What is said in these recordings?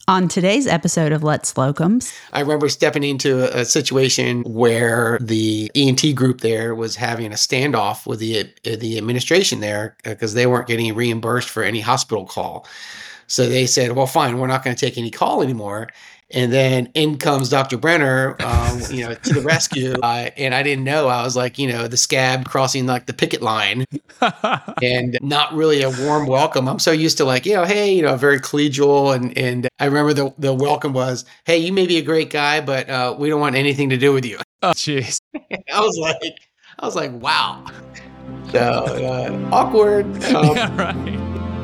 On today's episode of Let's Locums, I remember stepping into a situation where the ENT group there was having a standoff with the administration there because they weren't getting reimbursed for any hospital call. So they said, well, fine, we're not going to take any call anymore. And then in comes Dr. Brenner, to the rescue. And I didn't know. I was like, the scab crossing like the picket line and not really a warm welcome. I'm so used to hey, very collegial. And I remember the welcome was, hey, you may be a great guy, but we don't want anything to do with you. Oh, jeez. I was like, wow. So awkward. Yeah, right.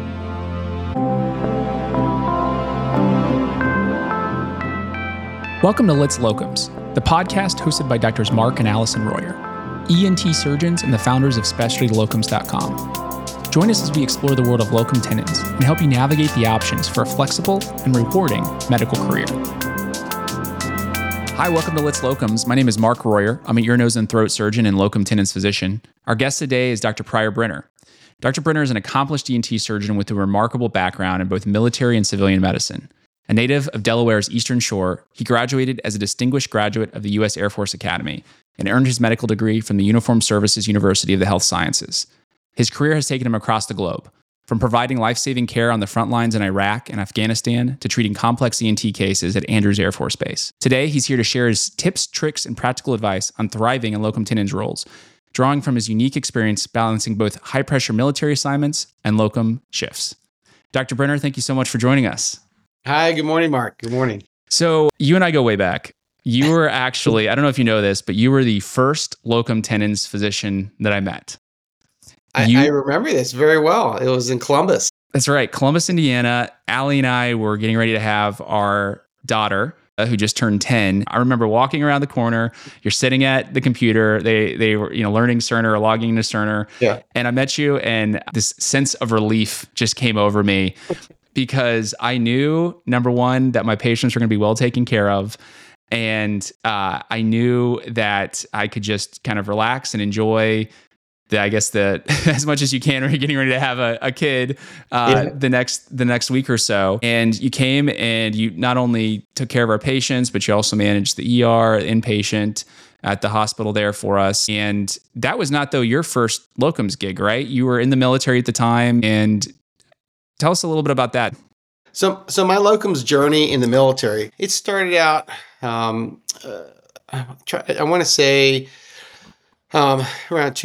Welcome to Let's Locums, the podcast hosted by Drs. Mark and Allison Royer, ENT surgeons and the founders of SpecialtyLocums.com. Join us as we explore the world of locum tenens and help you navigate the options for a flexible and rewarding medical career. Hi, welcome to Let's Locums. My name is Mark Royer. I'm an ear, nose, and throat surgeon and locum tenens physician. Our guest today is Dr. Pryor Brenner. Dr. Brenner is an accomplished ENT surgeon with a remarkable background in both military and civilian medicine. A native of Delaware's Eastern Shore, he graduated as a distinguished graduate of the U.S. Air Force Academy and earned his medical degree from the Uniformed Services University of the Health Sciences. His career has taken him across the globe, from providing life-saving care on the front lines in Iraq and Afghanistan to treating complex ENT cases at Andrews Air Force Base. Today, he's here to share his tips, tricks, and practical advice on thriving in locum tenens roles, drawing from his unique experience balancing both high-pressure military assignments and locum shifts. Dr. Brenner, thank you so much for joining us. Hi, good morning, Mark. Good morning. So you and I go way back. You were actually, I don't know if you know this, but you were the first locum tenens physician that I met. I remember this very well. It was in Columbus. That's right. Columbus, Indiana. Allie and I were getting ready to have our daughter, who just turned 10. I remember walking around the corner. You're sitting at the computer. They were, learning Cerner or logging into Cerner. Yeah. And I met you, and this sense of relief just came over me because I knew, number one, that my patients were going to be well taken care of. And I knew that I could just kind of relax and enjoy as much as you can when you're getting ready to have a kid the next week or so. And you came and you not only took care of our patients, but you also managed the ER, inpatient at the hospital there for us. And that was not, though, your first locums gig, right? You were in the military at the time. And tell us a little bit about that. So my locums journey in the military, it started out, I want to say, around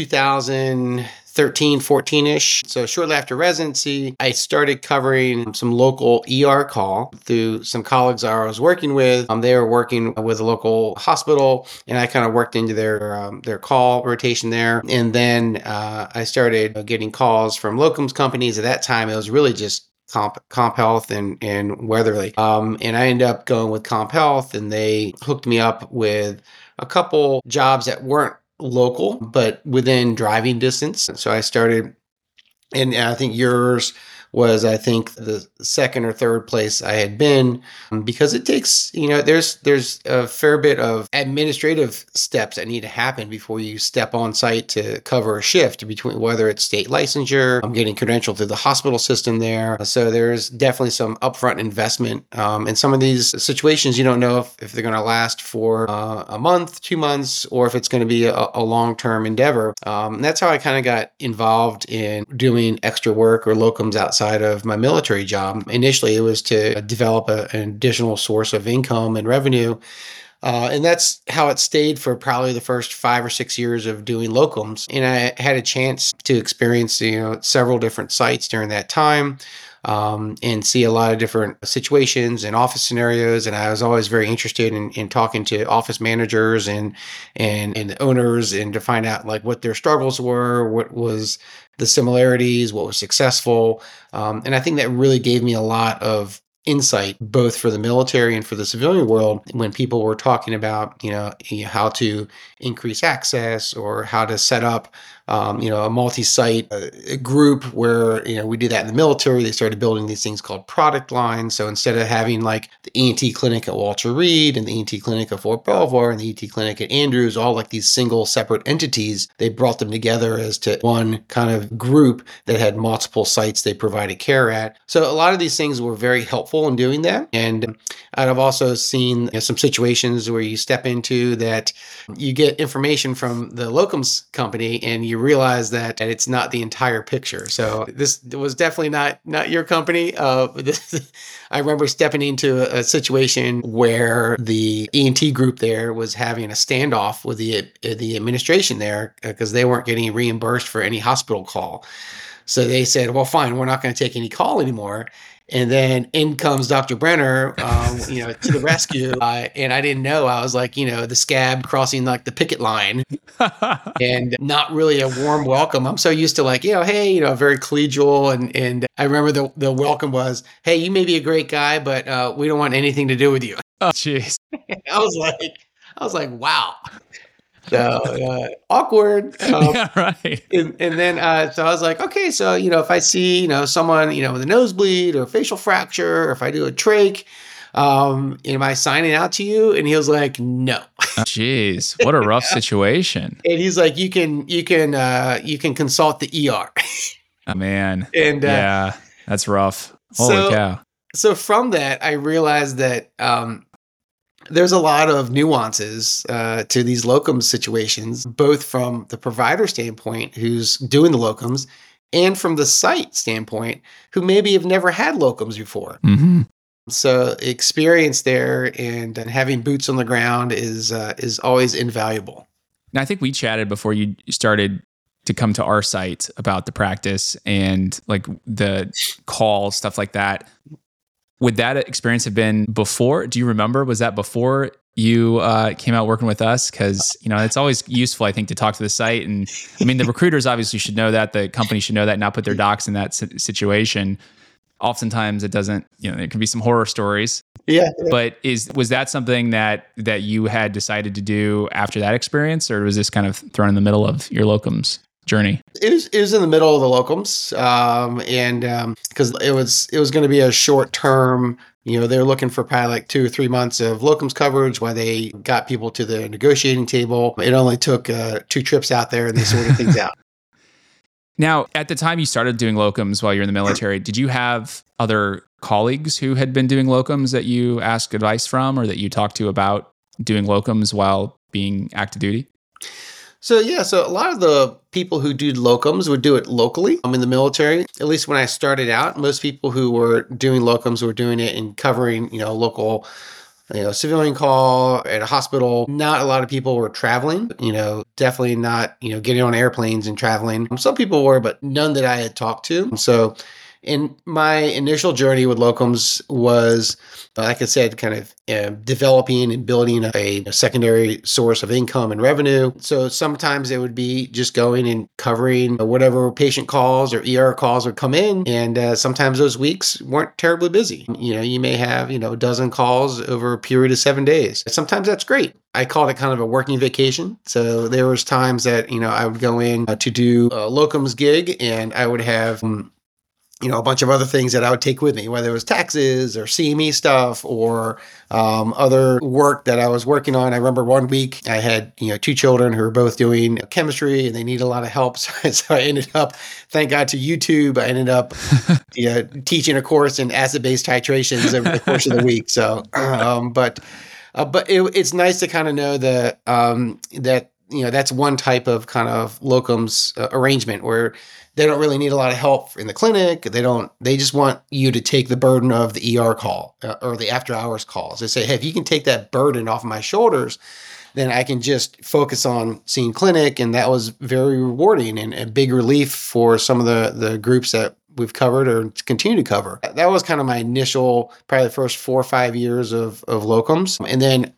2013, 14-ish. So shortly after residency, I started covering some local ER call through some colleagues I was working with. They were working with a local hospital, and I kind of worked into their call rotation there. And then I started getting calls from locums companies. At that time, it was really just Comp Health and Weatherly. And I ended up going with Comp Health, and they hooked me up with a couple jobs that weren't local, but within driving distance. So I started, and I think yours was, the second or third place I had been, because it takes, there's a fair bit of administrative steps that need to happen before you step on site to cover a shift, between whether it's state licensure, getting credentialed through the hospital system there. So there's definitely some upfront investment. In some of these situations, you don't know if they're going to last for a month, 2 months, or if it's going to be a long-term endeavor. And that's how I kind of got involved in doing extra work or locums outside of my military job. Initially, it was to develop an additional source of income and revenue. And that's how it stayed for probably the first 5 or 6 years of doing locums. And I had a chance to experience, several different sites during that time, and see a lot of different situations and office scenarios. And I was always very interested in talking to office managers and the owners, and to find out what their struggles were, what was the similarities, what was successful. And I think that really gave me a lot of insight, both for the military and for the civilian world, when people were talking about, how to increase access or how to set up a multi-site group where, we do that in the military. They started building these things called product lines. So instead of having like the ENT clinic at Walter Reed and the ENT clinic at Fort Belvoir and the ENT clinic at Andrews, all like these single separate entities, they brought them together as to one kind of group that had multiple sites they provided care at. So a lot of these things were very helpful in doing that. And I've also seen some situations where you step into that you get information from the locums company and you realize that it's not the entire picture. So this was definitely not your company. I remember stepping into a situation where the ENT group there was having a standoff with the administration there because they weren't getting reimbursed for any hospital call. So they said, well, fine, we're not going to take any call anymore. And then in comes Dr. Brenner, to the rescue. And I didn't know. I was like, the scab crossing like the picket line and not really a warm welcome. I'm so used to like, hey, very collegial. And I remember the welcome was, hey, you may be a great guy, but we don't want anything to do with you. Oh, jeez. I was like, wow. So awkward. Yeah, right. And then, so I was like, okay, so, if I see, someone, with a nosebleed or a facial fracture, or if I do a trach, am I signing out to you? And he was like, no. Jeez, what a rough situation. And he's like, you can consult the ER. Oh, man. And yeah, that's rough. Holy cow. So from that, I realized that, there's a lot of nuances to these locums situations, both from the provider standpoint, who's doing the locums, and from the site standpoint, who maybe have never had locums before. Mm-hmm. So experience there and having boots on the ground is always invaluable. Now, I think we chatted before you started to come to our site about the practice and like the call, stuff like that. Would that experience have been before? Do you remember? Was that before you came out working with us? Because, it's always useful, I think, to talk to the site. And I mean, the recruiters obviously should know that. The company should know that, not put their docs in that situation. Oftentimes it doesn't, there can be some horror stories. Yeah. But was that something that you had decided to do after that experience? Or was this kind of thrown in the middle of your locums journey? It was in the middle of the locums, and because it was going to be a short term. They're looking for probably like 2 or 3 months of locums coverage while they got people to the negotiating table. It only took 2 trips out there, and they sorted things out. Now, at the time you started doing locums while you're in the military, did you have other colleagues who had been doing locums that you asked advice from, or that you talked to about doing locums while being active duty? So a lot of the people who do locums would do it locally. I'm in the military. At least when I started out, most people who were doing locums were doing it and covering, local, civilian call at a hospital. Not a lot of people were traveling, definitely not, getting on airplanes and traveling. Some people were, but none that I had talked to. So in my initial journey with locums was, like I said, kind of developing and building a secondary source of income and revenue. So sometimes it would be just going and covering whatever patient calls or ER calls would come in. And sometimes those weeks weren't terribly busy. You may have, a dozen calls over a period of 7 days. Sometimes that's great. I called it kind of a working vacation. So there was times that, I would go in to do a locums gig and I would have a bunch of other things that I would take with me, whether it was taxes or CME stuff or other work that I was working on. I remember one week I had, 2 children who were both doing chemistry and they need a lot of help. So I ended up, thank God to YouTube, I ended up teaching a course in acid-base titrations over the course of the week. So, but it's nice to kind of know that, that's one type of kind of locums arrangement where they don't really need a lot of help in the clinic. They just want you to take the burden of the ER call or the after hours calls. They say, hey, if you can take that burden off my shoulders, then I can just focus on seeing clinic. And that was very rewarding and a big relief for some of the groups that we've covered or continue to cover. That was kind of my initial, probably the first 4 or 5 years of locums. And then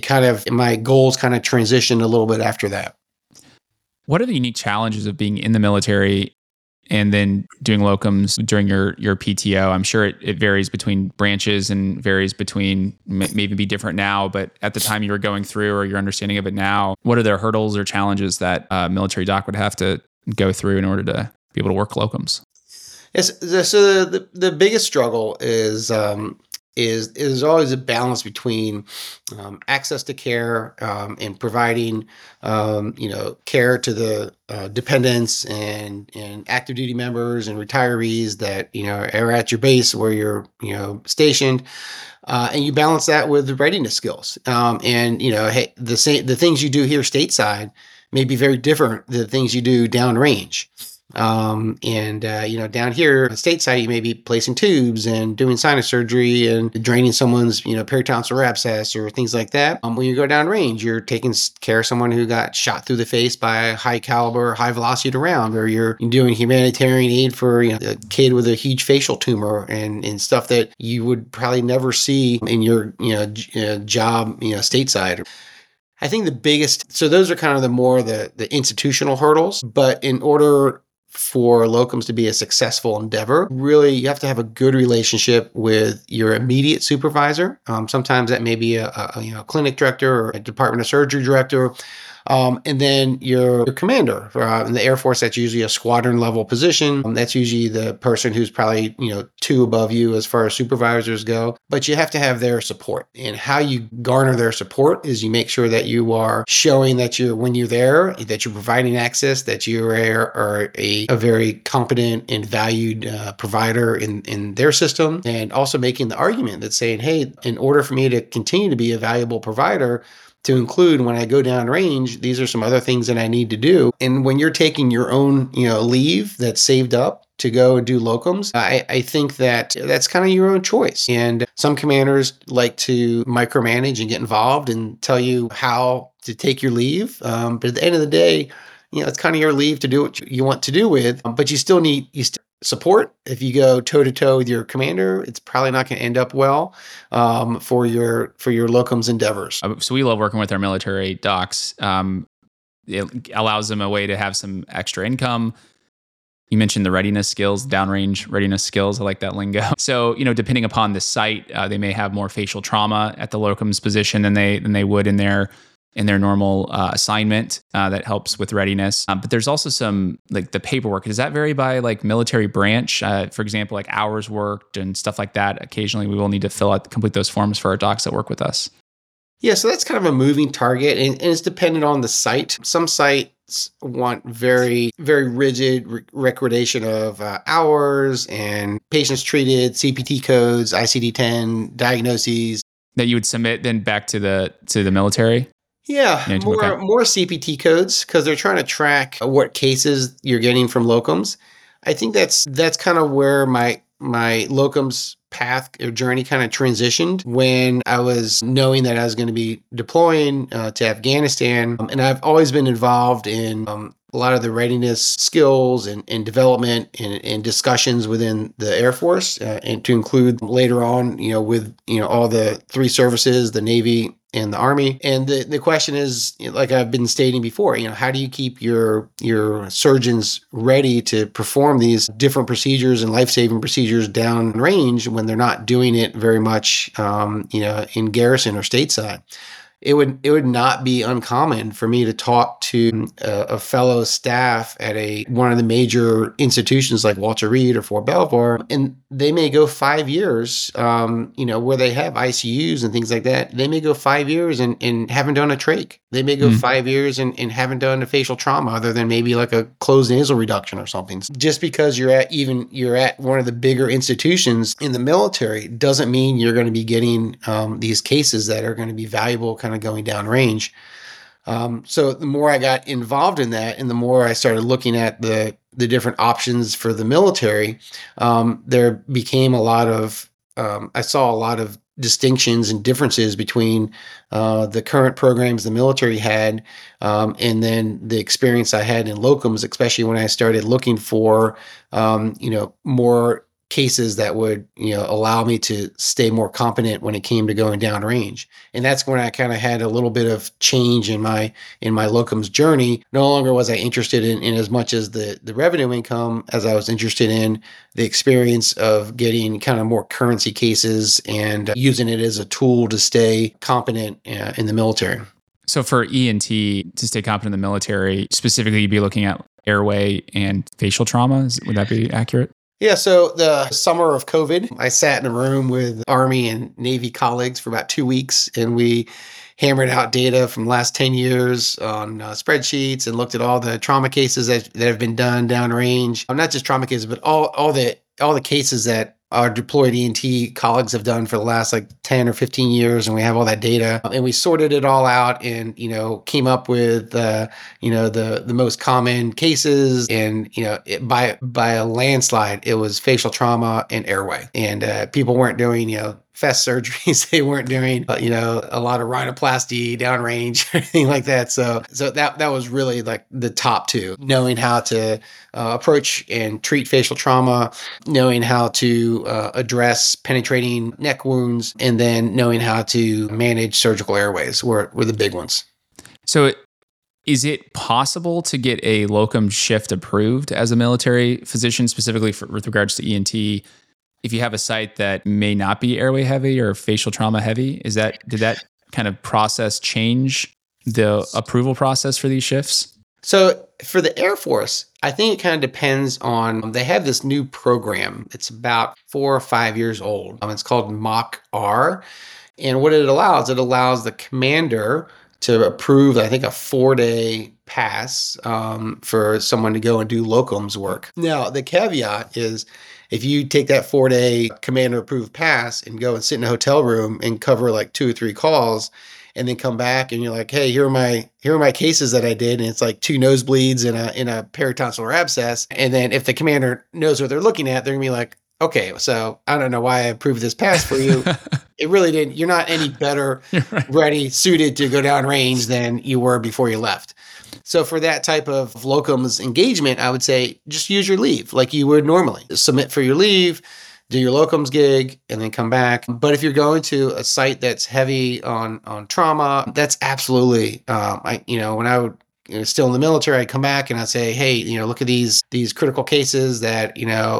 my goals kind of transitioned a little bit after that. What are the unique challenges of being in the military and then doing locums during your PTO? I'm sure it varies between branches and varies between, maybe be different now, but at the time you were going through or your understanding of it now, what are the hurdles or challenges that a military doc would have to go through in order to be able to work locums? Yes. So the biggest struggle is always a balance between access to care and providing care to the dependents and active duty members and retirees that are at your base where you're stationed. And you balance that with readiness skills. Hey, the things you do here stateside may be very different than the things you do downrange. Down here stateside, you may be placing tubes and doing sinus surgery and draining someone's, peritonsil abscess or things like that. When you go downrange, you're taking care of someone who got shot through the face by a high caliber, high velocity round, or you're doing humanitarian aid for a kid with a huge facial tumor and stuff that you would probably never see in your, job, stateside. I think so those are kind of the institutional hurdles, but in order for locums to be a successful endeavor, really, you have to have a good relationship with your immediate supervisor. Sometimes that may be a clinic director or a department of surgery director. And then your commander. In the Air Force, that's usually a squadron level position. That's usually the person who's probably, 2 above you as far as supervisors go. But you have to have their support. And how you garner their support is you make sure that you are showing that when you're there, that you're providing access, that you are a very competent and valued provider in their system. And also making the argument that saying, hey, in order for me to continue to be a valuable provider, to include when I go downrange, these are some other things that I need to do. And when you're taking your own, leave that's saved up to go and do locums, I think that's kind of your own choice. And some commanders like to micromanage and get involved and tell you how to take your leave. But at the end of the day, it's kind of your leave to do what you want to do with, but you still need support. If you go toe to toe with your commander, it's probably not going to end up well for your locums endeavors. So we love working with our military docs. It allows them a way to have some extra income. You mentioned the readiness skills, downrange readiness skills. I like that lingo. So, depending upon the site, they may have more facial trauma at the locums position than they would in their normal assignment that helps with readiness. But there's also some, like the paperwork. Does that vary by like military branch? For example, like hours worked and stuff like that. Occasionally we will need to complete those forms for our docs that work with us. Yeah, so that's kind of a moving target and it's dependent on the site. Some sites want very, very rigid recordation of hours and patients treated, CPT codes, ICD-10, diagnoses. That you would submit then back to the military? Yeah, more CPT codes because they're trying to track what cases you're getting from locums. I think that's kind of where my locums path or journey kind of transitioned when I was knowing that I was going to be deploying to Afghanistan. And I've always been involved in a lot of the readiness skills and development and discussions within the Air Force and to include later on, with, all the 3 services, the Navy and the Army. And the question is, like I've been stating before, how do you keep your surgeons ready to perform these different procedures and life-saving procedures downrange when they're not doing it very much, in garrison or stateside? It would not be uncommon for me to talk to a fellow staff at one of the major institutions like Walter Reed or Fort Belvoir, and they may go 5 years, where they have ICUs and things like that. They may go 5 years and haven't done a trach. They may go 5 years and haven't done a facial trauma other than maybe like a closed nasal reduction or something. Just because you're at one of the bigger institutions in the military doesn't mean you're going to be getting these cases that are going to be valuable kind of going downrange. So the more I got involved in that and the more I started looking at the different options for the military, there became I saw a lot of distinctions and differences between the current programs the military had and then the experience I had in locums, especially when I started looking for, more cases that would, allow me to stay more competent when it came to going downrange. And that's when I kind of had a little bit of change in my locums journey. No longer was I interested in as much as the revenue income as I was interested in the experience of getting kind of more currency cases and using it as a tool to stay competent in the military. So for ENT to stay competent in the military, specifically, you'd be looking at airway and facial trauma. Would that be accurate? Yeah, so the summer of COVID, I sat in a room with Army and Navy colleagues for about 2 weeks, and we hammered out data from the last 10 years on spreadsheets and looked at all the trauma cases that have been done downrange. Not just trauma cases, but all the cases that our deployed ENT colleagues have done for the last like 10 or 15 years. And we have all that data, and we sorted it all out and, came up with, the most common cases. And, by a landslide, it was facial trauma and airway. And people weren't doing, fast surgeries. They weren't doing, a lot of rhinoplasty downrange or anything like that. So that was really like the top two, knowing how to approach and treat facial trauma, knowing how to address penetrating neck wounds, and then knowing how to manage surgical airways were the big ones. So is it possible to get a locum shift approved as a military physician, specifically with regards to ENT, if you have a site that may not be airway heavy or facial trauma heavy? Did that kind of process change the approval process for these shifts? So for the Air Force, I think it kind of depends on, they have this new program. It's about 4 or 5 years old. It's called MOC-R. And what it allows the commander to approve, I think, a 4-day pass for someone to go and do locums work. Now, the caveat is, if you take that 4-day commander approved pass and go and sit in a hotel room and cover like 2 or 3 calls, and then come back and you're like, hey, here are my cases that I did, and it's like 2 nosebleeds and a peritonsillar abscess. And then if the commander knows what they're looking at, they're gonna be like, okay, so I don't know why I approved this pass for you. It really didn't. You're not any better ready, suited to go down range than you were before you left. So for that type of locums engagement, I would say just use your leave like you would normally. Submit for your leave, do your locums gig, and then come back. But if you're going to a site that's heavy on trauma, that's absolutely, when I would still in the military, I'd come back and I'd say, hey, look at these critical cases that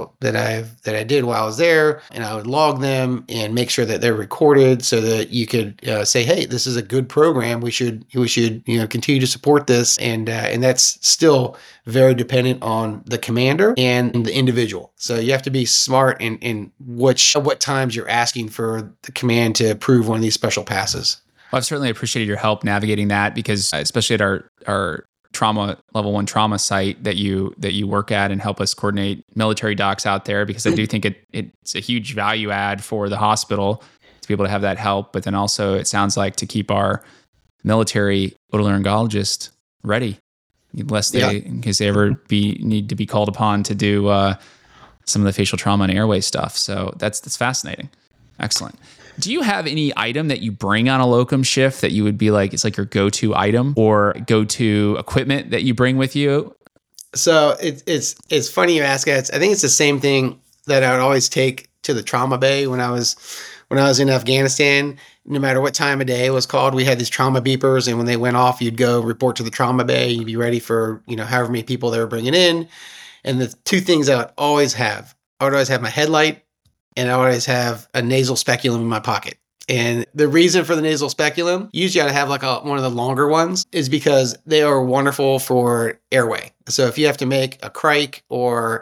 I did while I was there, and I would log them and make sure that they're recorded so that you could say, hey, this is a good program. We should continue to support this, and that's still very dependent on the commander and the individual. So you have to be smart in what times you're asking for the command to approve one of these special passes. Well, I've certainly appreciated your help navigating that, because especially at our trauma level 1 trauma site that you work at and help us coordinate military docs out there, because I do think it's a huge value add for the hospital to be able to have that help. But then also it sounds like to keep our military otolaryngologist ready, in case they ever need to be called upon to do some of the facial trauma and airway stuff. So that's fascinating. Excellent. Do you have any item that you bring on a locum shift that you would be like, it's like your go-to item or go-to equipment that you bring with you? So it's funny you ask that. I think it's the same thing that I would always take to the trauma bay when I was in Afghanistan. No matter what time of day it was called, we had these trauma beepers, and when they went off, you'd go report to the trauma bay. You'd be ready for however many people they were bringing in. And the 2 things I would always have my headlight, and I always have a nasal speculum in my pocket. And the reason for the nasal speculum, usually I have like one of the longer ones, is because they are wonderful for airway. So if you have to make a crike or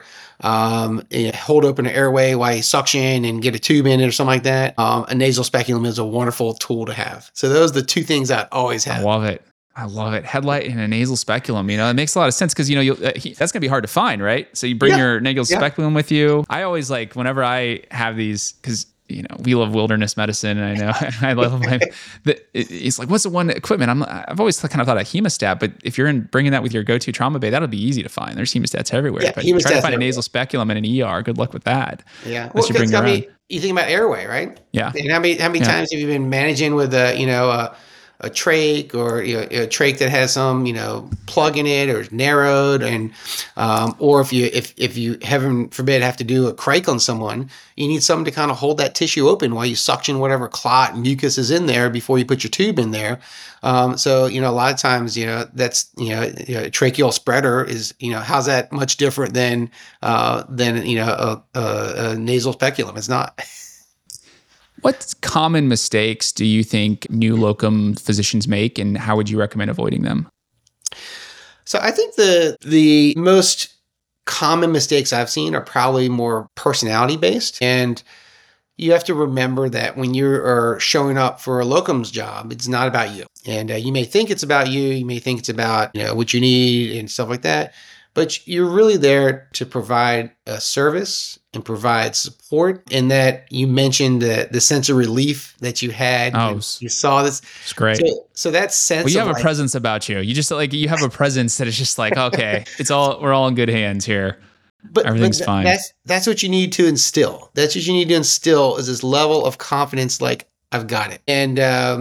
hold open an airway while you suction and get a tube in it or something like that, a nasal speculum is a wonderful tool to have. So those are the 2 things I always have. I love it. Headlight and a nasal speculum. It makes a lot of sense because, that's going to be hard to find, right? So you bring your nasal speculum with you. I always like, whenever I have these, because, we love wilderness medicine, and I know I love it's like, what's the one equipment? I've always kind of thought of hemostat, but if you're bringing that with your go-to trauma bay, that'll be easy to find. There's hemostats everywhere. Yeah, but try to find a nasal speculum in an ER. Good luck with that. Yeah. Well, because you think about airway, right? Yeah. And how many times have you been managing with a trach or a trach that has some plug in it or is narrowed, and or if you heaven forbid have to do a crike on someone, you need something to kind of hold that tissue open while you suction whatever clot and mucus is in there before you put your tube in there. So a lot of times that's tracheal spreader is how's that much different than a nasal speculum? It's not. What common mistakes do you think new locum physicians make, and how would you recommend avoiding them? So I think the most common mistakes I've seen are probably more personality based. And you have to remember that when you are showing up for a locums job, it's not about you. And you may think it's about you. You may think it's about, what you need and stuff like that. But you're really there to provide a service and provide support. And that you mentioned the sense of relief that you had when you saw this. It's great. So that sense well, you have a presence about you. You just you have a presence that is just like, okay, we're all in good hands here. But everything's fine. That's what you need to instill. That's what you need to instill is this level of confidence, like I've got it. And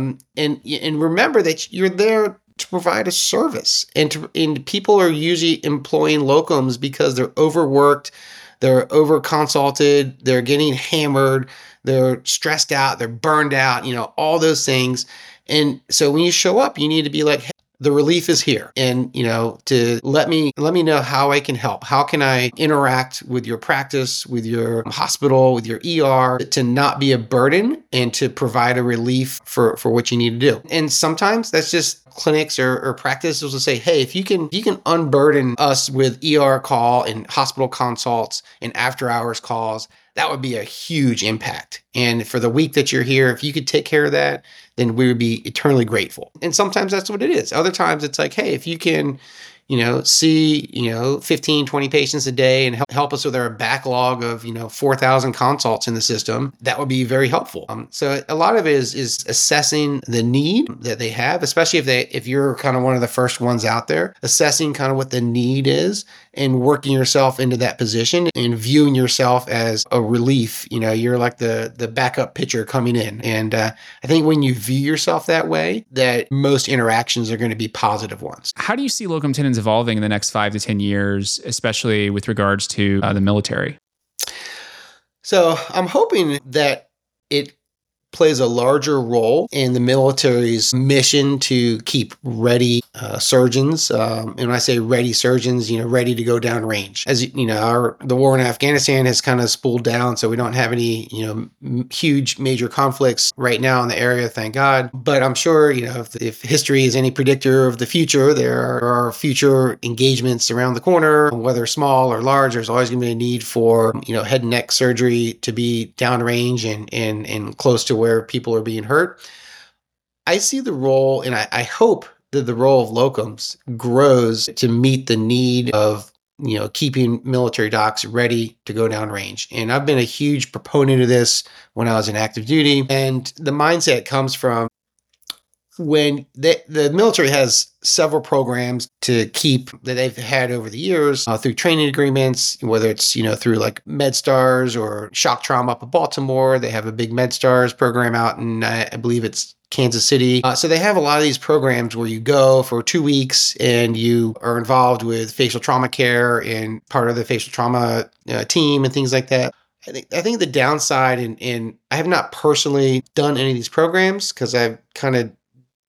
remember that you're there to provide a service. And people are usually employing locums because they're overworked, they're over-consulted, they're getting hammered, they're stressed out, they're burned out, all those things. And so when you show up, you need to be like, hey, the relief is here. And, to let me know how I can help. How can I interact with your practice, with your hospital, with your ER to not be a burden and to provide a relief for what you need to do. And sometimes that's just clinics or practices will say, hey, if you can unburden us with ER call and hospital consults and after hours calls, that would be a huge impact. And for the week that you're here, if you could take care of that, then we would be eternally grateful. And sometimes that's what it is. Other times it's like, hey, if you can, see, 15, 20 patients a day and help us with our backlog of, 4,000 consults in the system, that would be very helpful. So a lot of it is assessing the need that they have, especially if you're kind of one of the first ones out there, assessing kind of what the need is and working yourself into that position and viewing yourself as a relief. You're like the backup pitcher coming in. And I think when you view yourself that way, that most interactions are going to be positive ones. How do you see locum tenens evolving in the next 5 to 10 years, especially with regards to the military? So I'm hoping that it plays a larger role in the military's mission to keep ready surgeons. And when I say ready surgeons, ready to go down range. As the war in Afghanistan has kind of spooled down, so we don't have any, huge major conflicts right now in the area, thank God. But I'm sure, if history is any predictor of the future, there are future engagements around the corner, whether small or large. There's always going to be a need for, head and neck surgery to be downrange and close to where people are being hurt. I see the role, and I hope that the role of locums grows to meet the need of, keeping military docs ready to go downrange. And I've been a huge proponent of this when I was in active duty. And the mindset comes from when the military has several programs to keep that they've had over the years through training agreements, whether it's, through like MedStars or Shock Trauma up in Baltimore. They have a big MedStars program out in, I believe it's Kansas City. So they have a lot of these programs where you go for 2 weeks and you are involved with facial trauma care and part of the facial trauma team and things like that. I think the downside, and I have not personally done any of these programs because I've kind of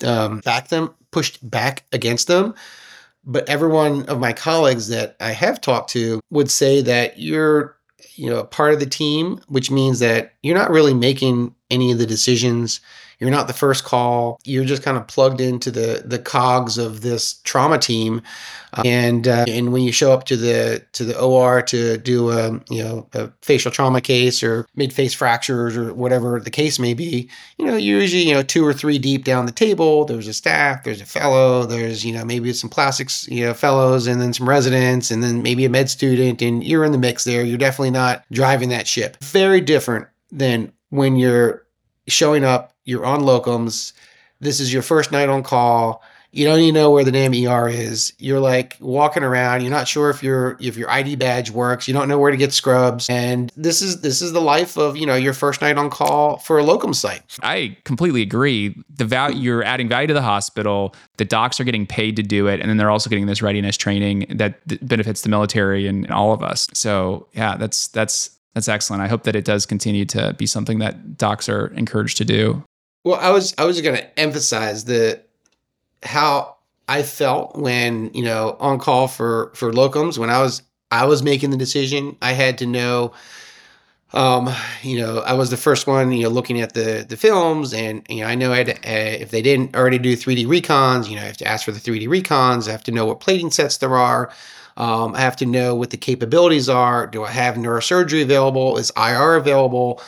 pushed back against them. But every one of my colleagues that I have talked to would say that you're, a part of the team, which means that you're not really making any of the decisions. You're not the first call. You're just kind of plugged into the cogs of this trauma team. And when you show up to the OR to do a facial trauma case or mid-face fractures or whatever the case may be, you're usually 2 or 3 deep down the table. There's a staff, there's a fellow, there's maybe some plastics fellows, and then some residents, and then maybe a med student, and you're in the mix there. You're definitely not driving that ship. Very different than when you're showing up, you're on locums, this is your first night on call, you don't even know where the damn ER is. You're like walking around, you're not sure if your ID badge works, you don't know where to get scrubs. And this is the life of, your first night on call for a locum site. I completely agree. The value, you're adding value to the hospital, the docs are getting paid to do it, and then they're also getting this readiness training that benefits the military and all of us. So yeah, that's excellent. I hope that it does continue to be something that docs are encouraged to do. Well, I was going to emphasize how I felt when, on call for locums. When I was making the decision, I had to know um, I was the first one, looking at the films, and I know if they didn't already do 3D recons, I have to ask for the 3D recons. I have to know what plating sets there are. I have to know what the capabilities are. Do I have neurosurgery available? Is IR available?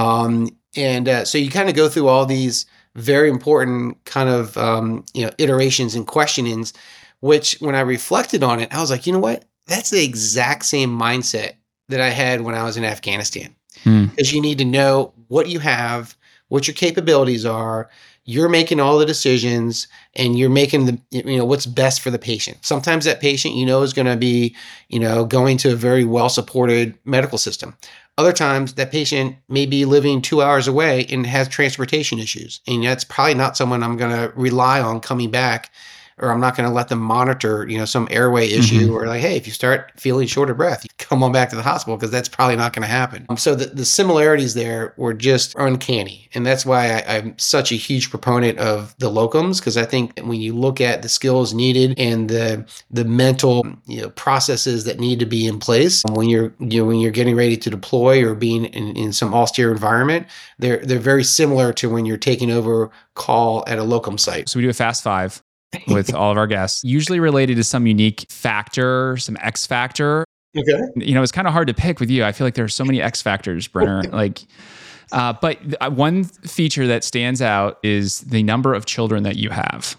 And so you kind of go through all these very important kind of iterations and questionings, which when I reflected on it, I was like, you know what? That's the exact same mindset that I had when I was in Afghanistan. Hmm. Because you need to know what you have, what your capabilities are. You're making all the decisions, and you're making what's best for the patient. Sometimes that patient, is going to be, going to a very well supported medical system. Other times that patient may be living 2 hours away and has transportation issues. And that's probably not someone I'm going to rely on coming back, or I'm not going to let them monitor, some airway issue, or like, hey, if you start feeling short of breath, come on back to the hospital, because that's probably not going to happen. So the similarities there were just uncanny. And that's why I'm such a huge proponent of the locums, because I think when you look at the skills needed and the mental processes that need to be in place when you're getting ready to deploy or being in some austere environment, they're very similar to when you're taking over call at a locum site. So we do a fast five with all of our guests, usually related to some unique factor, some X factor. Okay. It's kind of hard to pick with you. I feel like there are so many X factors, Brenner. But one feature that stands out is the number of children that you have.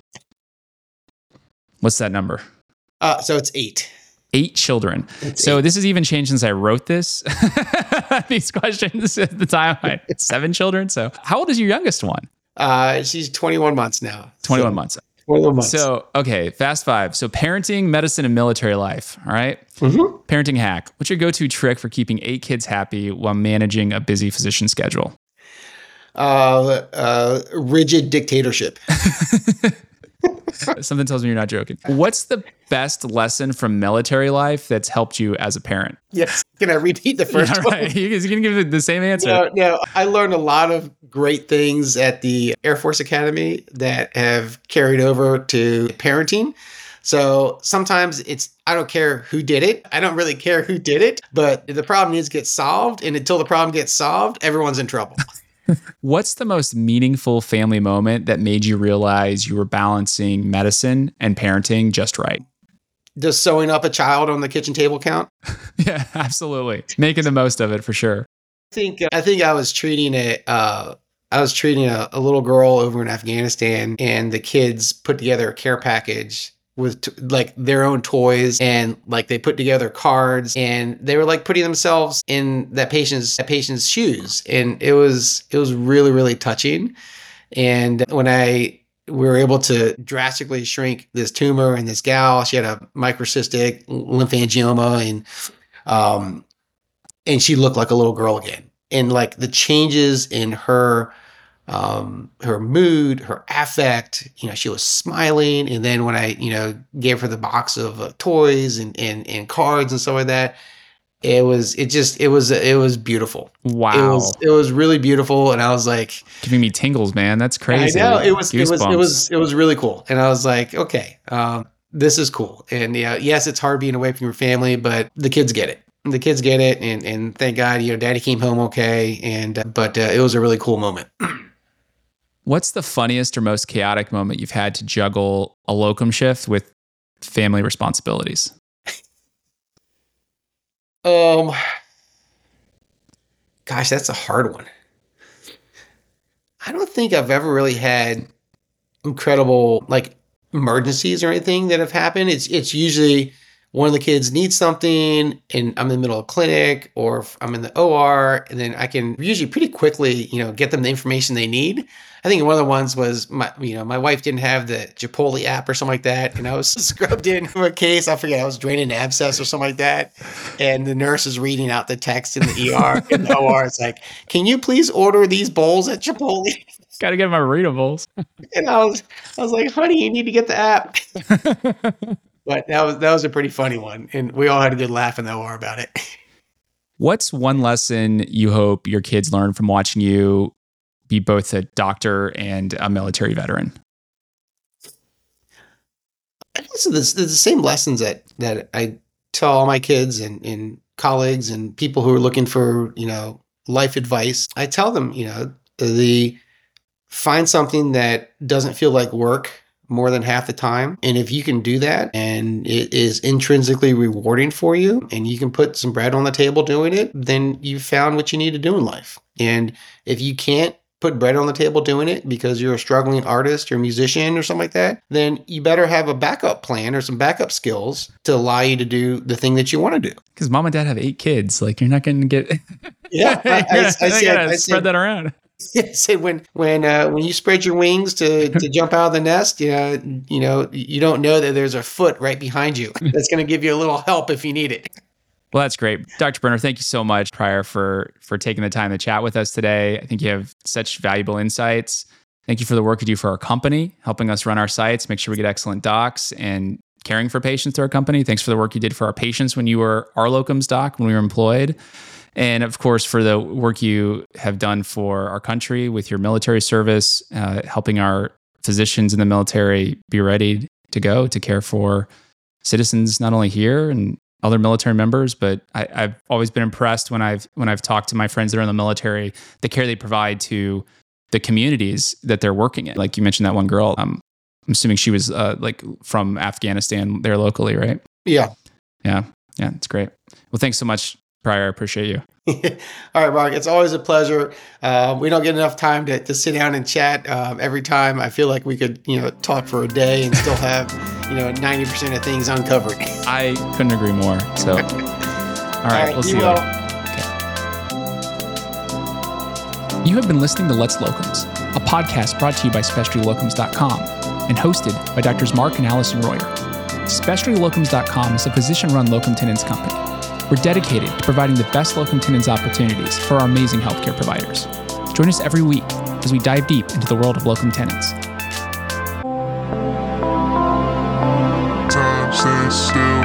What's that number? So it's 8. 8 children. So this has even changed since I wrote these questions at the time. I had 7 children. So how old is your youngest one? She's 21 months now. 21 months. 21 months. So, okay, fast 5. So parenting, medicine, and military life. All right. Mm-hmm. Parenting hack. What's your go-to trick for keeping 8 kids happy while managing a busy physician schedule? Rigid dictatorship. Something tells me you're not joking. What's the best lesson from military life that's helped you as a parent? Yes. Can I repeat the first one? Right. You can give the same answer. No, I learned a lot of great things at the Air Force Academy that have carried over to parenting. So sometimes I don't care who did it. I don't really care who did it, but the problem needs to get solved. And until the problem gets solved, everyone's in trouble. What's the most meaningful family moment that made you realize you were balancing medicine and parenting just right? Does sewing up a child on the kitchen table count? Yeah, absolutely. Making the most of it for sure. I think I was treating a little girl over in Afghanistan, and the kids put together a care package with like their own toys, and like they put together cards, and they were like putting themselves in that patient's shoes, and it was really, really touching. And when we were able to drastically shrink this tumor in this gal, she had a microcystic lymphangioma, and she looked like a little girl again. And like the changes in her mood, her affect, she was smiling. And then when I, gave her the box of toys and cards and stuff like that, it was beautiful. Wow. It was really beautiful. And I was like, giving me tingles, man. That's crazy. I know it was really cool. And I was like, okay, this is cool. And yes, it's hard being away from your family, but the kids get it. And thank God, Daddy came home okay. But it was a really cool moment. What's the funniest or most chaotic moment you've had to juggle a locum shift with family responsibilities? Gosh, that's a hard one. I don't think I've ever really had incredible like emergencies or anything that have happened. It's usually one of the kids needs something and I'm in the middle of clinic, or if I'm in the OR, and then I can usually pretty quickly, get them the information they need. I think one of the ones was my wife didn't have the Chipotle app or something like that. And I was scrubbed into a case. I forget, I was draining an abscess or something like that. And the nurse is reading out the text in the ER, in the OR. It's like, can you please order these bowls at Chipotle? Got to get my burrito bowls. And I was like, honey, you need to get the app. But that was a pretty funny one. And we all had a good laugh in the OR about it. What's one lesson you hope your kids learn from watching you be both a doctor and a military veteran? So the same lessons that I tell all my kids and colleagues and people who are looking for, life advice, I tell them, find something that doesn't feel like work more than half the time. And if you can do that and it is intrinsically rewarding for you and you can put some bread on the table doing it, then you've found what you need to do in life. And if you can't put bread on the table doing it because you're a struggling artist or musician or something like that, then you better have a backup plan or some backup skills to allow you to do the thing that you want to do. Because mom and dad have 8 kids. Like, you're not going to get... Yeah, I spread that around. I say when you spread your wings to jump out of the nest, you don't know that there's a foot right behind you that's going to give you a little help if you need it. Well, that's great. Dr. Brenner, thank you so much, Pryor, for taking the time to chat with us today. I think you have such valuable insights. Thank you for the work you do for our company, helping us run our sites, make sure we get excellent docs, and caring for patients through our company. Thanks for the work you did for our patients when you were our locums doc, when we were employed. And of course, for the work you have done for our country with your military service, helping our physicians in the military be ready to go to care for citizens, not only here and other military members, but I've always been impressed when I've talked to my friends that are in the military, the care they provide to the communities that they're working in. Like you mentioned that one girl, I'm assuming she was like from Afghanistan there locally, right? Yeah. Yeah, it's great. Well, thanks so much, Pryor. I appreciate you. All right, Mark, it's always a pleasure. We don't get enough time to sit down and chat every time. I feel like we could, talk for a day and still have, 90% of things uncovered. I couldn't agree more. So, all right, we'll see you. Okay. You have been listening to Let's Locums, a podcast brought to you by SpecialtyLocums.com and hosted by Drs. Mark and Allison Royer. SpecialtyLocums.com is a physician-run locum tenens company. We're dedicated to providing the best locum tenens opportunities for our amazing healthcare providers. Join us every week as we dive deep into the world of locum tenens. Time stays still.